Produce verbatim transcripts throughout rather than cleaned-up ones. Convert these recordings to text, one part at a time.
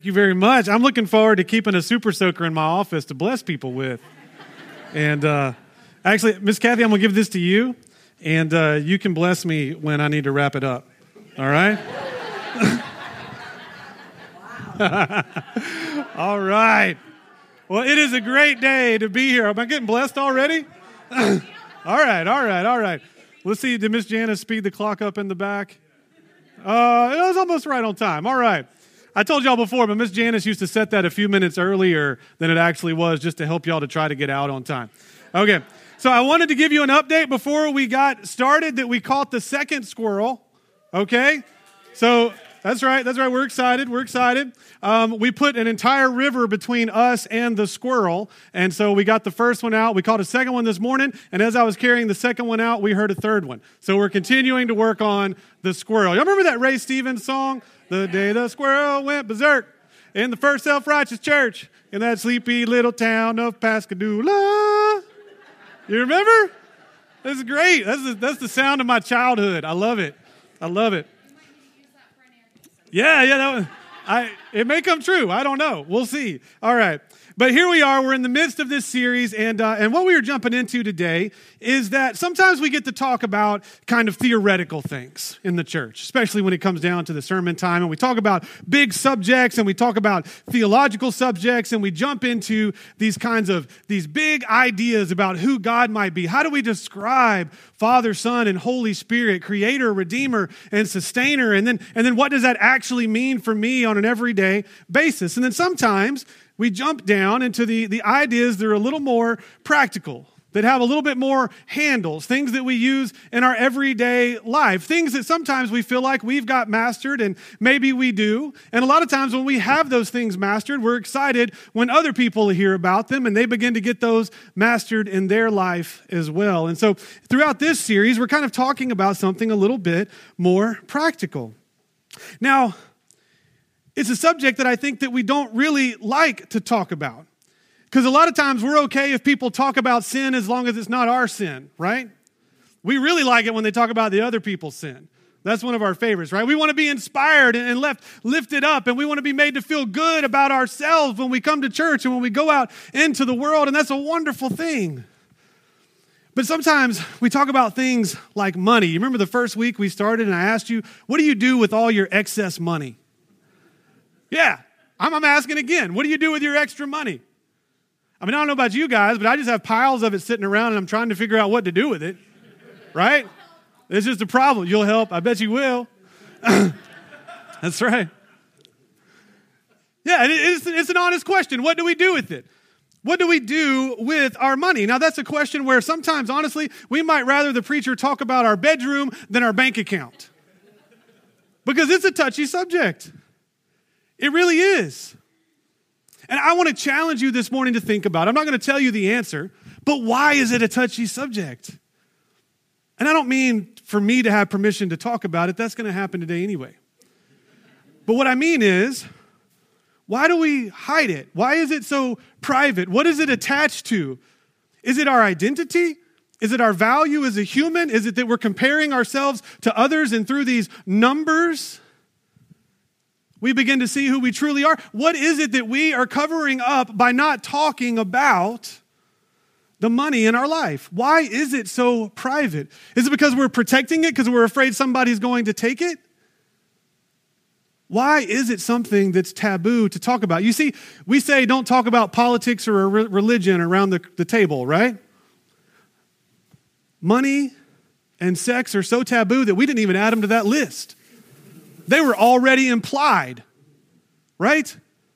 Thank you very much. I'm looking forward to keeping a super soaker in my office to bless people with. And uh, actually, Miss Kathy, I'm going to give this to you, and uh, you can bless me when I need to wrap it up. All right? All right. Well, it is a great day to be here. Am I getting blessed already? all right, all right, all right. Let's see. Did Miss Janice speed the clock up in the back? Uh, it was almost right on time. All right. I told y'all before, but Miss Janice used to set that a few minutes earlier than it actually was just to help y'all to try to get out on time. Okay, so I wanted to give you an update before we got started that we caught the second squirrel, okay? So that's right, that's right, we're excited, we're excited. Um, we put an entire river between us and the squirrel, and so we got the first one out. We caught a second one this morning, and as I was carrying the second one out, we heard a third one. So we're continuing to work on the squirrel. Y'all remember that Ray Stevens song? The day the squirrel went berserk in the first self-righteous church in that sleepy little town of Pascagoula. You remember? This is great. That's the, that's the sound of my childhood. I love it. I love it. Yeah, yeah. That was, I, it may come true. I don't know. We'll see. All right. But here we are. We're in the midst of this series, and uh, and what we are jumping into today is that sometimes we get to talk about kind of theoretical things in the church, especially when it comes down to the sermon time, and we talk about big subjects, and we talk about theological subjects, and we jump into these kinds of, these big ideas about who God might be. How do we describe Father, Son, and Holy Spirit, Creator, Redeemer, and Sustainer, and then, and then what does that actually mean for me on an everyday basis? And then sometimes we jump down into the, the ideas that are a little more practical, that have a little bit more handles, things that we use in our everyday life, things that sometimes we feel like we've got mastered, and maybe we do. And a lot of times when we have those things mastered, we're excited when other people hear about them and they begin to get those mastered in their life as well. And so throughout this series, we're kind of talking about something a little bit more practical. Now, it's a subject that I think that we don't really like to talk about. Because a lot of times we're okay if people talk about sin as long as it's not our sin, right? We really like it when they talk about the other people's sin. That's one of our favorites, right? We want to be inspired and left lifted up, and we want to be made to feel good about ourselves when we come to church and when we go out into the world, and that's a wonderful thing. But sometimes we talk about things like money. You remember the first week we started and I asked you, what do you do with all your excess money? Yeah, I'm, I'm asking again, what do you do with your extra money? I mean, I don't know about you guys, but I just have piles of it sitting around and I'm trying to figure out what to do with it, right? It's just a problem. You'll help. I bet you will. That's right. Yeah, it, it's, it's an honest question. What do we do with it? What do we do with our money? Now, that's a question where sometimes, honestly, we might rather the preacher talk about our bedroom than our bank account. Because it's a touchy subject. It really is. And I want to challenge you this morning to think about it. I'm not going to tell you the answer, but why is it a touchy subject? And I don't mean for me to have permission to talk about it. That's going to happen today anyway. But what I mean is, why do we hide it? Why is it so private? What is it attached to? Is it our identity? Is it our value as a human? Is it that we're comparing ourselves to others, and through these numbers we begin to see who we truly are? What is it that we are covering up by not talking about the money in our life? Why is it so private? Is it because we're protecting it because we're afraid somebody's going to take it? Why is it something that's taboo to talk about? You see, we say don't talk about politics or religion around the, the table, right? Money and sex are so taboo that we didn't even add them to that list. They were already implied, right?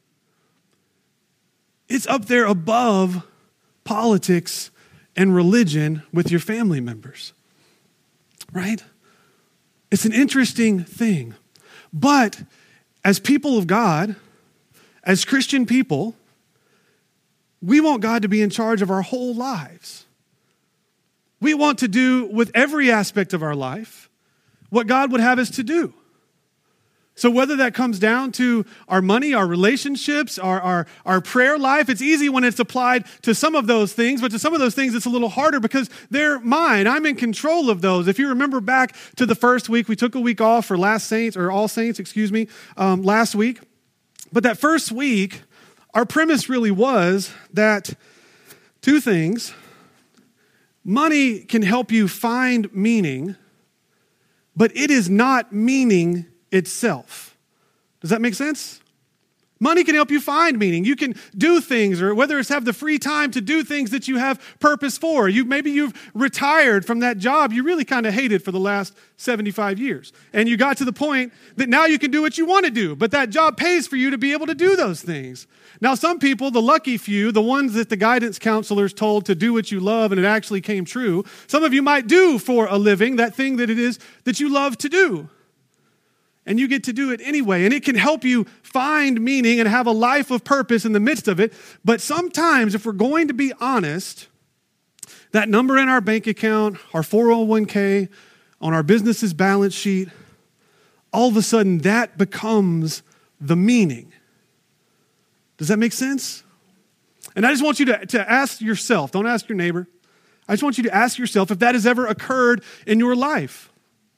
It's up there above politics and religion with your family members, right? It's an interesting thing. But as people of God, as Christian people, we want God to be in charge of our whole lives. We want to do with every aspect of our life what God would have us to do. So whether that comes down to our money, our relationships, our, our, our prayer life, it's easy when it's applied to some of those things, but to some of those things it's a little harder because they're mine. I'm in control of those. If you remember back to the first week, we took a week off for Last Saints, or All Saints, excuse me, um, last week. But that first week, our premise really was that two things. Money can help you find meaning, but it is not meaning itself. Does that make sense? Money can help you find meaning. You can do things, or whether it's have the free time to do things that you have purpose for. You maybe you've retired from that job you really kind of hated for the last seventy-five years. And you got to the point that now you can do what you want to do, but that job pays for you to be able to do those things. Now, some people, the lucky few, the ones that the guidance counselors told to do what you love and it actually came true, some of you might do for a living that thing that it is that you love to do. And you get to do it anyway. And it can help you find meaning and have a life of purpose in the midst of it. But sometimes, if we're going to be honest, that number in our bank account, our four oh one k, on our business's balance sheet, all of a sudden that becomes the meaning. Does that make sense? And I just want you to, to ask yourself, don't ask your neighbor. I just want you to ask yourself if that has ever occurred in your life.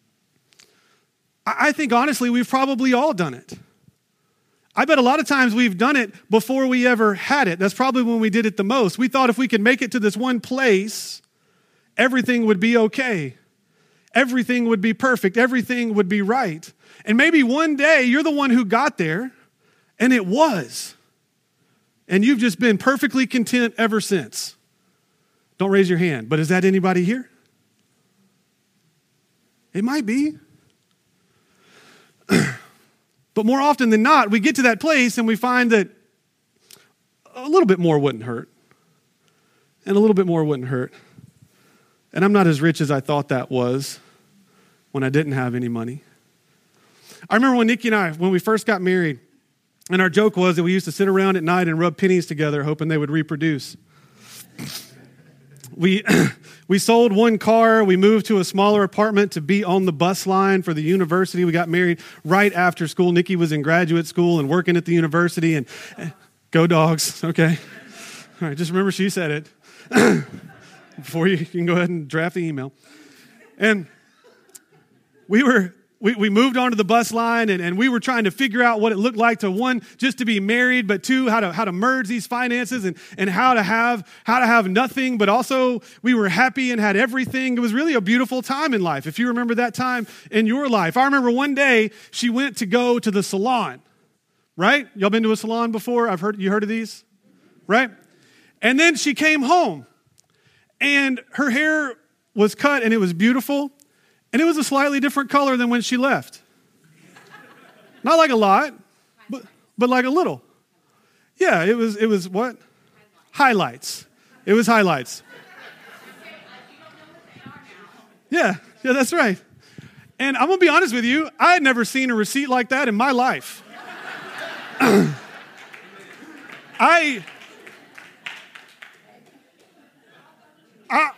I think, honestly, we've probably all done it. I bet a lot of times we've done it before we ever had it. That's probably when we did it the most. We thought if we could make it to this one place, everything would be okay. Everything would be perfect. Everything would be right. And maybe one day you're the one who got there, and it was. And you've just been perfectly content ever since. Don't raise your hand, but is that anybody here? It might be. But more often than not, we get to that place and we find that a little bit more wouldn't hurt. And a little bit more wouldn't hurt. And I'm not as rich as I thought that was when I didn't have any money. I remember when Nikki and I, when we first got married, and our joke was that we used to sit around at night and rub pennies together hoping they would reproduce. We we sold one car. We moved to a smaller apartment to be on the bus line for the university. We got married right after school. Nikki was in graduate school and working at the university. And go Dogs, okay. All right, just remember she said it. Before you, you can go ahead and draft the email. And we were... We we moved onto the bus line, and, and we were trying to figure out what it looked like to, one, just to be married, but two, how to how to merge these finances and, and how to have how to have nothing, but also we were happy and had everything. It was really a beautiful time in life, if you remember that time in your life. I remember one day she went to go to the salon, right? Y'all been to a salon before? I've heard you heard of these, right? And then she came home, and her hair was cut, and it was beautiful. And it was a slightly different color than when she left. Not like a lot, but, but like a little. Yeah, it was, it was what? Highlights. It was highlights. Yeah, yeah, that's right. And I'm going to be honest with you, I had never seen a receipt like that in my life. I... I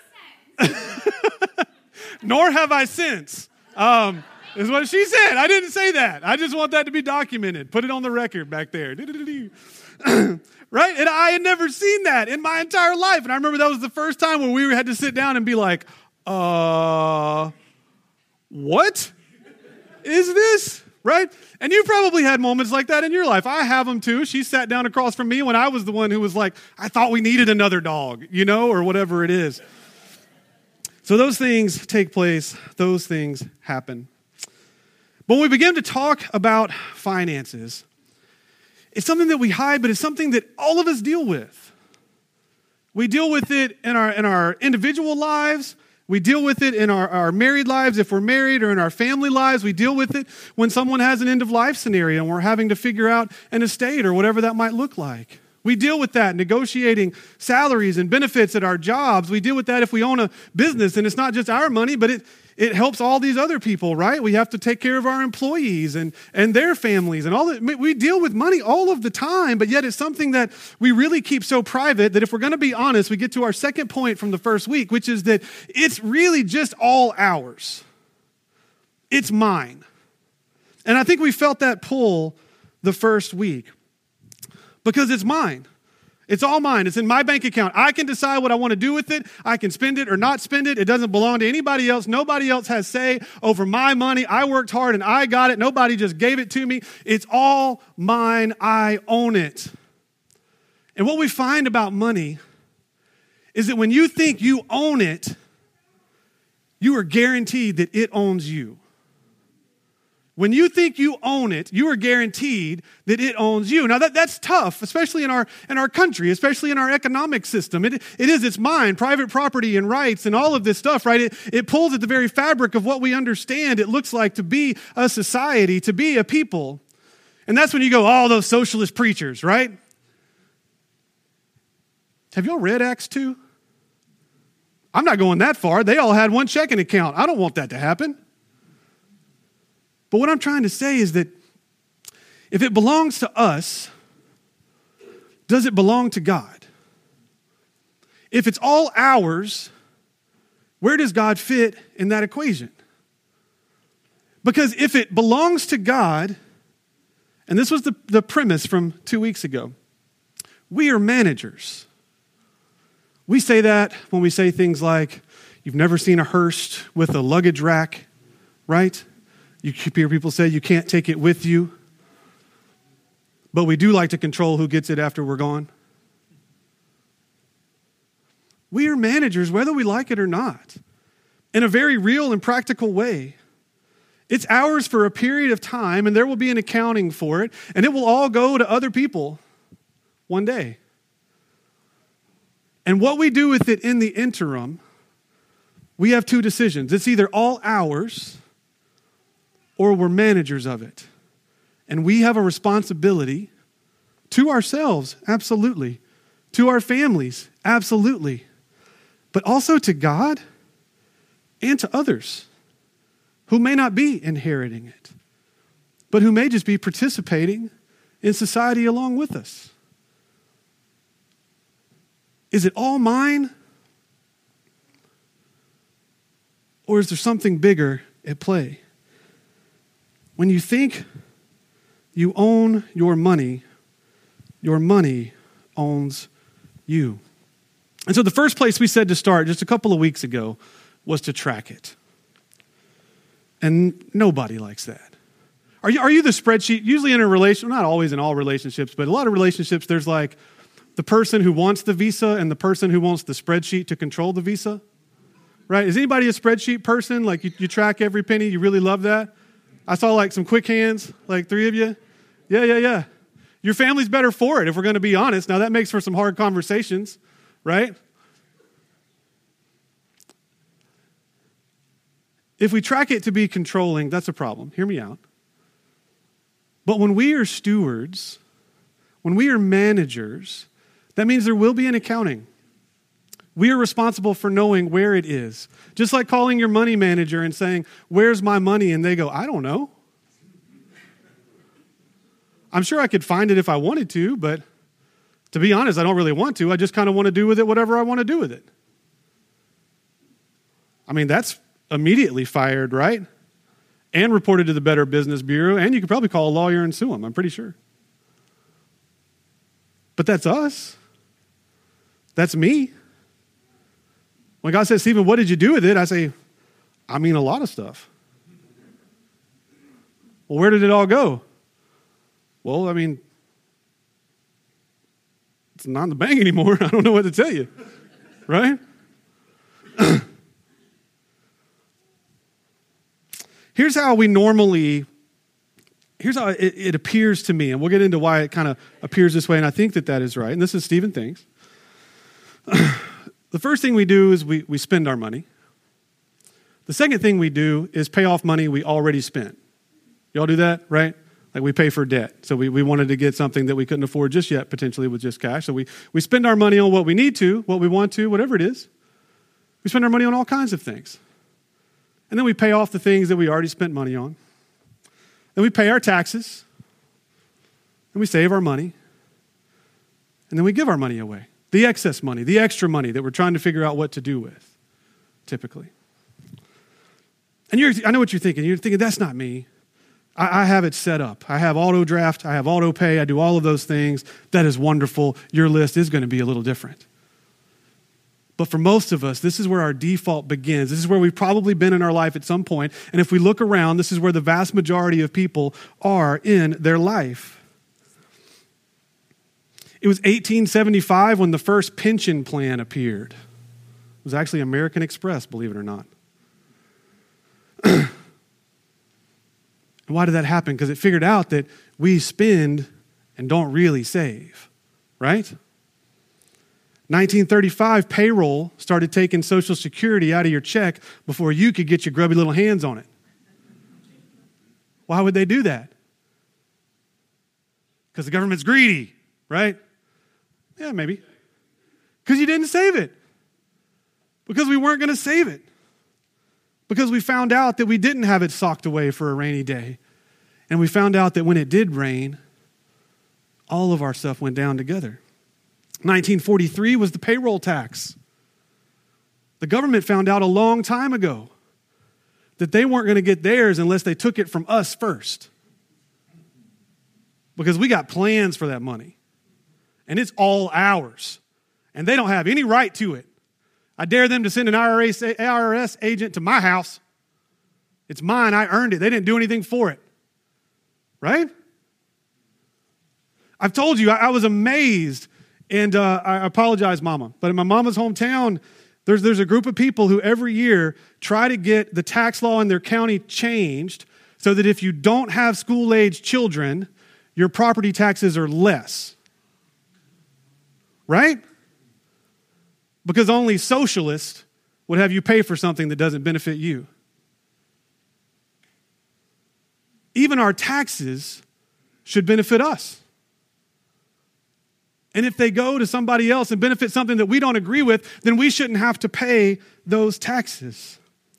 Nor have I since, um, is what she said. I didn't say that. I just want that to be documented. Put it on the record back there. Right? And I had never seen that in my entire life. And I remember that was the first time where we had to sit down and be like, uh, what is this? Right? And you probably had moments like that in your life. I have them too. She sat down across from me when I was the one who was like, I thought we needed another dog, you know, or whatever it is. So those things take place. Those things happen. But when we begin to talk about finances, it's something that we hide, but it's something that all of us deal with. We deal with it in our in our individual lives. We deal with it in our, our married lives, if we're married, or in our family lives. We deal with it when someone has an end-of-life scenario and we're having to figure out an estate or whatever that might look like. We deal with that negotiating salaries and benefits at our jobs. We deal with that if we own a business, and it's not just our money, but it, it helps all these other people, right? We have to take care of our employees and, and their families and all that. We deal with money all of the time, but yet it's something that we really keep so private that if we're going to be honest, we get to our second point from the first week, which is that it's really just all ours. It's mine. And I think we felt that pull the first week. Because it's mine. It's all mine. It's in my bank account. I can decide what I want to do with it. I can spend it or not spend it. It doesn't belong to anybody else. Nobody else has say over my money. I worked hard and I got it. Nobody just gave it to me. It's all mine. I own it. And what we find about money is that when you think you own it, you are guaranteed that it owns you. When you think you own it, you are guaranteed that it owns you. Now, that, that's tough, especially in our, in our country, especially in our economic system. It, it is, it's mine, private property and rights and all of this stuff, right? It, it pulls at the very fabric of what we understand it looks like to be a society, to be a people. And that's when you go, all those socialist preachers, right? Have y'all read Acts two? I'm not going that far. They all had one checking account. I don't want that to happen. But what I'm trying to say is that if it belongs to us, does it belong to God? If it's all ours, where does God fit in that equation? Because if it belongs to God, and this was the, the premise from two weeks ago, we are managers. We say that when we say things like, you've never seen a hearse with a luggage rack, right? You hear people say you can't take it with you, but we do like to control who gets it after we're gone. We are managers, whether we like it or not, in a very real and practical way. It's ours for a period of time, and there will be an accounting for it, and it will all go to other people one day. And what we do with it in the interim, we have two decisions. It's either all ours, or we're managers of it. And we have a responsibility to ourselves, absolutely. To our families, absolutely. But also to God and to others who may not be inheriting it, but who may just be participating in society along with us. Is it all mine? Or is there something bigger at play? When you think you own your money, your money owns you. And so the first place we said to start just a couple of weeks ago was to track it. And nobody likes that. Are you, are you the spreadsheet? Usually in a relationship, not always in all relationships, but a lot of relationships, there's like the person who wants the visa and the person who wants the spreadsheet to control the visa, right? Is anybody a spreadsheet person? Like you, you track every penny, you really love that? I saw like some quick hands, like three of you. Yeah, yeah, yeah. Your family's better for it, if we're going to be honest. Now, that makes for some hard conversations, right? If we track it to be controlling, that's a problem. Hear me out. But when we are stewards, when we are managers, that means there will be an accounting. We are responsible for knowing where it is. Just like calling your money manager and saying, where's my money? And they go, I don't know. I'm sure I could find it if I wanted to, but to be honest, I don't really want to. I just kind of want to do with it whatever I want to do with it. I mean, that's immediately fired, right? And reported to the Better Business Bureau, and you could probably call a lawyer and sue them, I'm pretty sure. But that's us. That's me. When God says, Stephen, what did you do with it? I say, I mean, a lot of stuff. Well, where did it all go? Well, I mean, it's not in the bank anymore. I don't know what to tell you, right? Here's how we normally, here's how it, it appears to me, and we'll get into why it kind of appears this way, and I think that that is right, and this is Stephen thinks. The first thing we do is we, we spend our money. The second thing we do is pay off money we already spent. Y'all do that, right? Like we pay for debt. So we, we wanted to get something that we couldn't afford just yet, potentially with just cash. So we, we spend our money on what we need to, what we want to, whatever it is. We spend our money on all kinds of things. And then we pay off the things that we already spent money on. Then we pay our taxes. And we save our money. And then we give our money away. The excess money, the extra money that we're trying to figure out what to do with, typically. And you're, I know what you're thinking. You're thinking, that's not me. I, I have it set up. I have auto draft. I have auto pay. I do all of those things. That is wonderful. Your list is going to be a little different. But for most of us, this is where our default begins. This is where we've probably been in our life at some point. And if we look around, this is where the vast majority of people are in their life. It was eighteen seventy-five when the first pension plan appeared. It was actually American Express, believe it or not. And why did that happen? Because it figured out that we spend and don't really save, right? nineteen thirty-five, payroll started taking Social Security out of your check before you could get your grubby little hands on it. Why would they do that? Because the government's greedy, right? Yeah, maybe. Because you didn't save it. Because we weren't going to save it. Because we found out that we didn't have it socked away for a rainy day. And we found out that when it did rain, all of our stuff went down together. nineteen forty-three was the payroll tax. The government found out a long time ago that they weren't going to get theirs unless they took it from us first. Because we got plans for that money. And it's all ours. And they don't have any right to it. I dare them to send an I R S agent to my house. It's mine. I earned it. They didn't do anything for it. Right? I've told you, I, I was amazed. And uh, I apologize, Mama. But in my mama's hometown, there's, there's a group of people who every year try to get the tax law in their county changed so that if you don't have school-age children, your property taxes are less. Right? Because only socialists would have you pay for something that doesn't benefit you. Even our taxes should benefit us. And if they go to somebody else and benefit something that we don't agree with, then we shouldn't have to pay those taxes.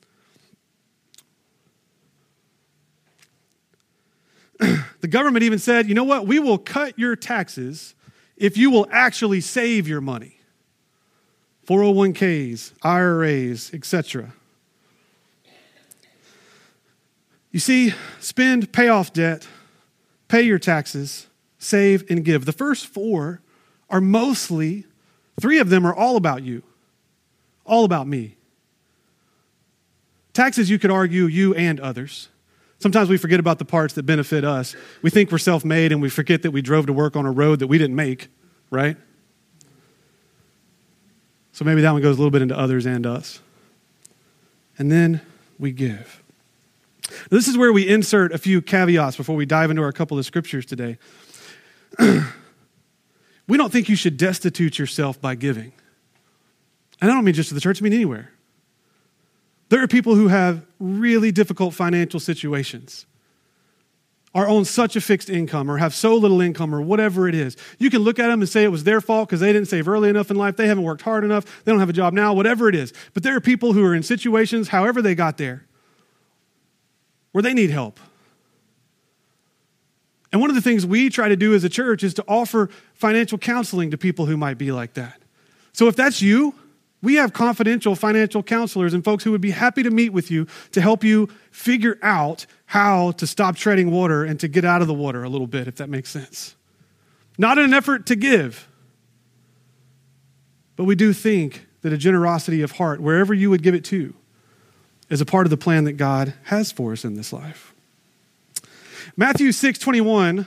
The government even said, you know what, we will cut your taxes if you will actually save your money. four oh one k's, I R As, et cetera. You see, spend, pay off debt, pay your taxes, save, and give. The first four are mostly, three of them are all about you, all about me. Taxes, you could argue, you and others. Sometimes we forget about the parts that benefit us. We think we're self-made and we forget that we drove to work on a road that we didn't make, right? So maybe that one goes a little bit into others and us. And then we give. Now, this is where we insert a few caveats before we dive into our couple of scriptures today. We don't think you should destitute yourself by giving. And I don't mean just to the church, I mean anywhere. There are people who have really difficult financial situations, are on such a fixed income or have so little income or whatever it is. You can look at them and say it was their fault because they didn't save early enough in life. They haven't worked hard enough. They don't have a job now, whatever it is. But there are people who are in situations, however they got there, where they need help. And one of the things we try to do as a church is to offer financial counseling to people who might be like that. So if that's you, we have confidential financial counselors and folks who would be happy to meet with you to help you figure out how to stop treading water and to get out of the water a little bit, if that makes sense. Not in an effort to give, but we do think that a generosity of heart, wherever you would give it to, is a part of the plan that God has for us in this life. Matthew six twenty-one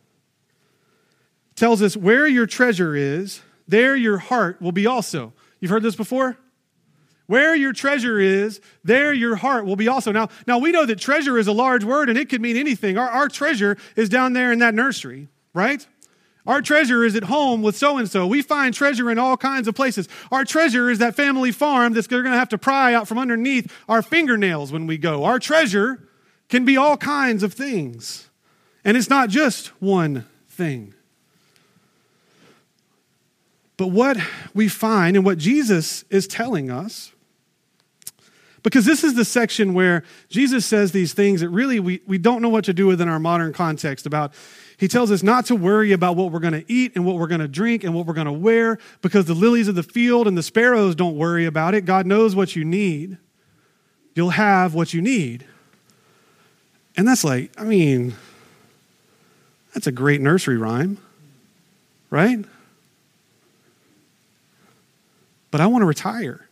tells us, where your treasure is, there your heart will be also. You've heard this before? Where your treasure is, there your heart will be also. Now, now we know that treasure is a large word and it could mean anything. Our, our treasure is down there in that nursery, right? Our treasure is at home with so-and-so. We find treasure in all kinds of places. Our treasure is that family farm that's going to have to pry out from underneath our fingernails when we go. Our treasure can be all kinds of things. And it's not just one thing. But what we find and what Jesus is telling us, because this is the section where Jesus says these things that really we, we don't know what to do with in our modern context about. He tells us not to worry about what we're going to eat and what we're going to drink and what we're going to wear because the lilies of the field and the sparrows don't worry about it. God knows what you need. You'll have what you need. And that's like, I mean, that's a great nursery rhyme, right? But I want to retire.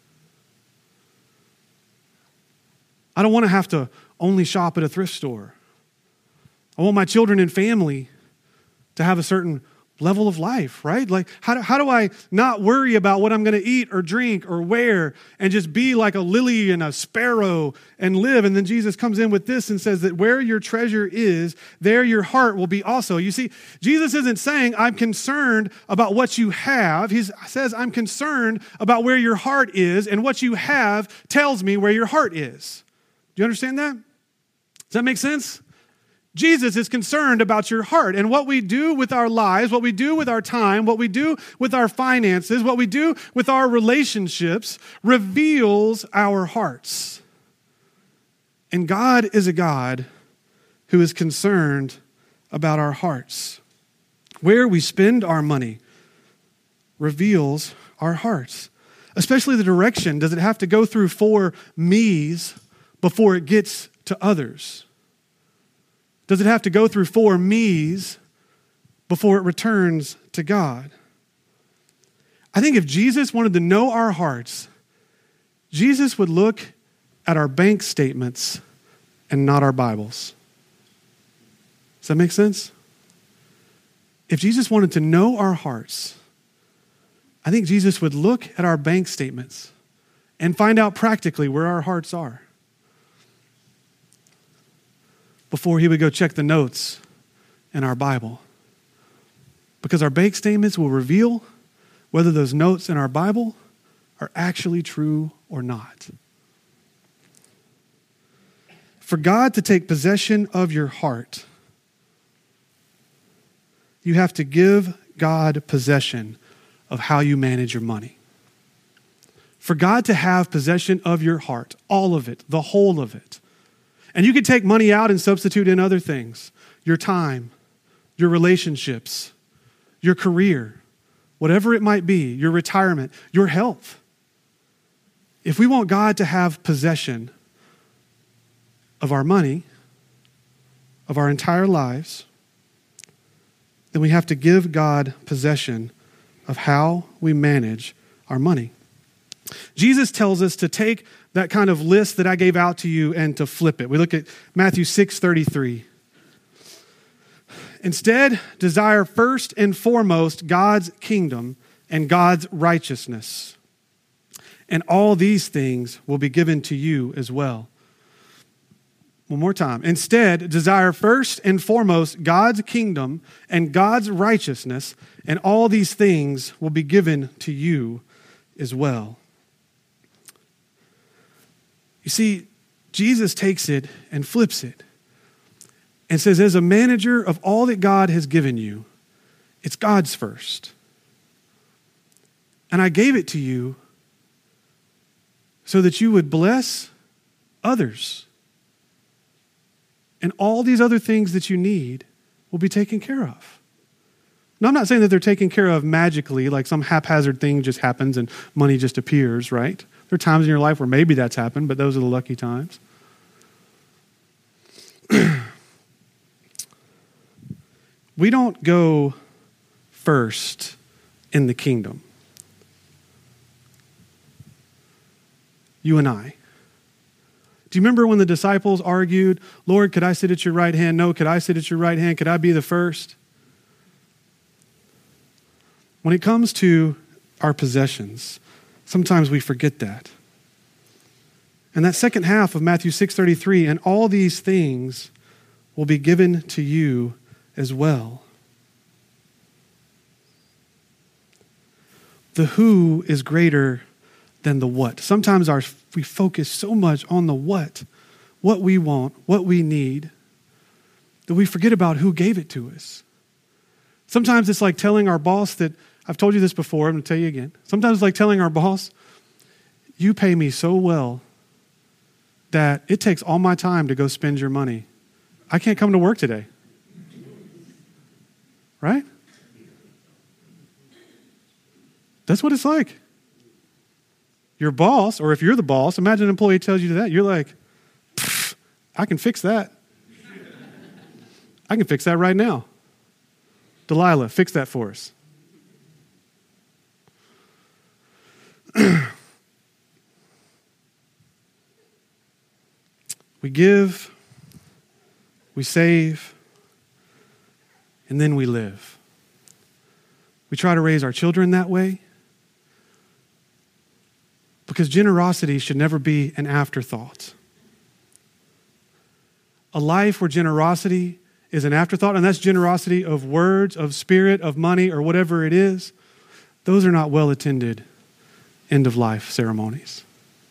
I don't want to have to only shop at a thrift store. I want my children and family to have a certain level of life, right? Like, how do, how do I not worry about what I'm going to eat or drink or wear and just be like a lily and a sparrow and live? And then Jesus comes in with this and says that where your treasure is, there your heart will be also. You see, Jesus isn't saying, I'm concerned about what you have. He says, I'm concerned about where your heart is, and what you have tells me where your heart is. Do you understand that? Does that make sense? Jesus is concerned about your heart, and what we do with our lives, what we do with our time, what we do with our finances, what we do with our relationships reveals our hearts. And God is a God who is concerned about our hearts. Where we spend our money reveals our hearts, especially the direction. Does it have to go through four me's before it gets to others? Does it have to go through four me's before it returns to God? I think if Jesus wanted to know our hearts, Jesus would look at our bank statements and not our Bibles. Does that make sense? If Jesus wanted to know our hearts, I think Jesus would look at our bank statements and find out practically where our hearts are before he would go check the notes in our Bible. Because our bank statements will reveal whether those notes in our Bible are actually true or not. For God to take possession of your heart, you have to give God possession of how you manage your money. For God to have possession of your heart, all of it, the whole of it. And you can take money out and substitute in other things. Your time, your relationships, your career, whatever it might be, your retirement, your health. If we want God to have possession of our money, of our entire lives, then we have to give God possession of how we manage our money. Jesus tells us to take that kind of list that I gave out to you and to flip it. We look at Matthew six thirty-three. Instead, desire first and foremost God's kingdom and God's righteousness, and all these things will be given to you as well. One more time. Instead, desire first and foremost God's kingdom and God's righteousness, and all these things will be given to you as well. You see, Jesus takes it and flips it and says, as a manager of all that God has given you, it's God's first. And I gave it to you so that you would bless others. And all these other things that you need will be taken care of. Now, I'm not saying that they're taken care of magically, like some haphazard thing just happens and money just appears, right? There are times in your life where maybe that's happened, but those are the lucky times. We don't go first in the kingdom. You and I. Do you remember when the disciples argued, Lord, could I sit at your right hand? No, could I sit at your right hand? Could I be the first? When it comes to our possessions, sometimes we forget that. And that second half of Matthew six thirty-three, and all these things will be given to you as well. The who is greater than the what. Sometimes our, we focus so much on the what, what we want, what we need, that we forget about who gave it to us. Sometimes it's like telling our boss that, I've told you this before, I'm going to tell you again. Sometimes it's like telling our boss, you pay me so well that it takes all my time to go spend your money. I can't come to work today. Right? That's what it's like. Your boss, or if you're the boss, imagine an employee tells you that. You're like, I can fix that. I can fix that right now. Delilah, fix that for us. We give, we save, and then we live. We try to raise our children that way because generosity should never be an afterthought. A life where generosity is an afterthought, and that's generosity of words, of spirit, of money, or whatever it is, those are not well-attended end-of-life ceremonies.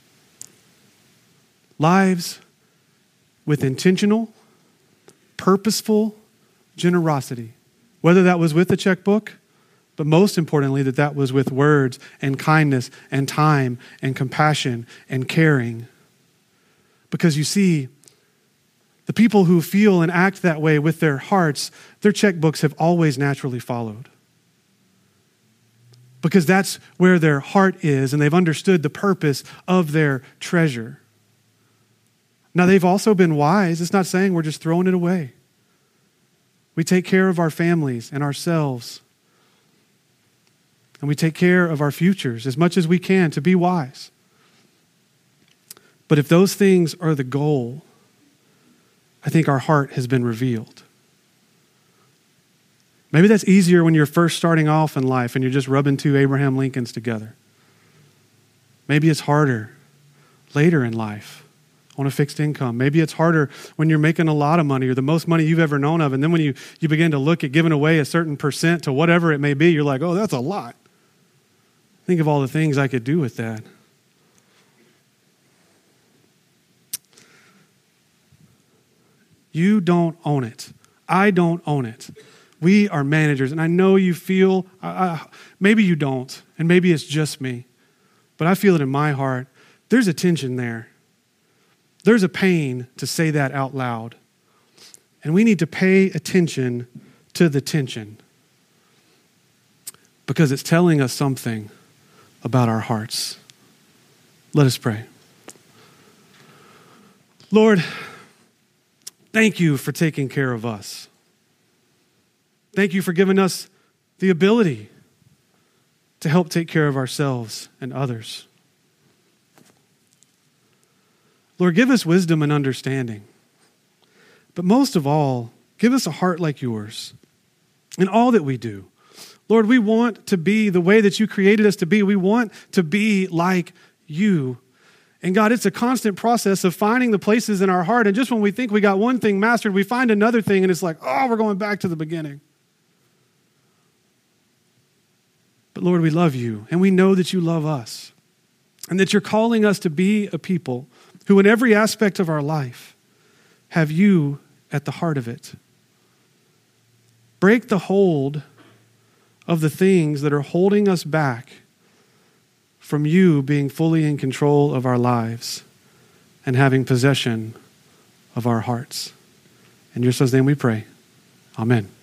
Lives with intentional, purposeful generosity, whether that was with a checkbook, but most importantly, that that was with words and kindness and time and compassion and caring. Because you see, the people who feel and act that way with their hearts, their checkbooks have always naturally followed. Because that's where their heart is, and they've understood the purpose of their treasure. Now, they've also been wise. It's not saying we're just throwing it away. We take care of our families and ourselves. And we take care of our futures as much as we can to be wise. But if those things are the goal, I think our heart has been revealed. Maybe that's easier when you're first starting off in life and you're just rubbing two Abraham Lincolns together. Maybe it's harder later in life on a fixed income. Maybe it's harder when you're making a lot of money or the most money you've ever known of. And then when you, you begin to look at giving away a certain percent to whatever it may be, you're like, oh, that's a lot. Think of all the things I could do with that. You don't own it. I don't own it. We are managers. And I know you feel, uh, uh, maybe you don't, and maybe it's just me, but I feel it in my heart. There's a tension there. There's a pain to say that out loud. And we need to pay attention to the tension because it's telling us something about our hearts. Let us pray. Lord, thank you for taking care of us. Thank you for giving us the ability to help take care of ourselves and others. Lord, give us wisdom and understanding. But most of all, give us a heart like yours in all that we do. Lord, we want to be the way that you created us to be. We want to be like you. And God, it's a constant process of finding the places in our heart. And just when we think we got one thing mastered, we find another thing and it's like, oh, we're going back to the beginning. But Lord, we love you and we know that you love us and that you're calling us to be a people who in every aspect of our life have you at the heart of it. Break the hold of the things that are holding us back from you being fully in control of our lives and having possession of our hearts. In your son's name we pray. Amen.